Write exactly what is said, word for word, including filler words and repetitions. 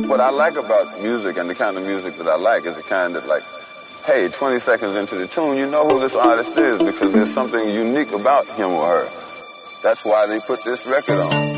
what I like about music and the kind of music that I like is the kind that, like, hey, twenty seconds into the tune, you know who this artist is because there's something unique about him or her. That's why they put this record on.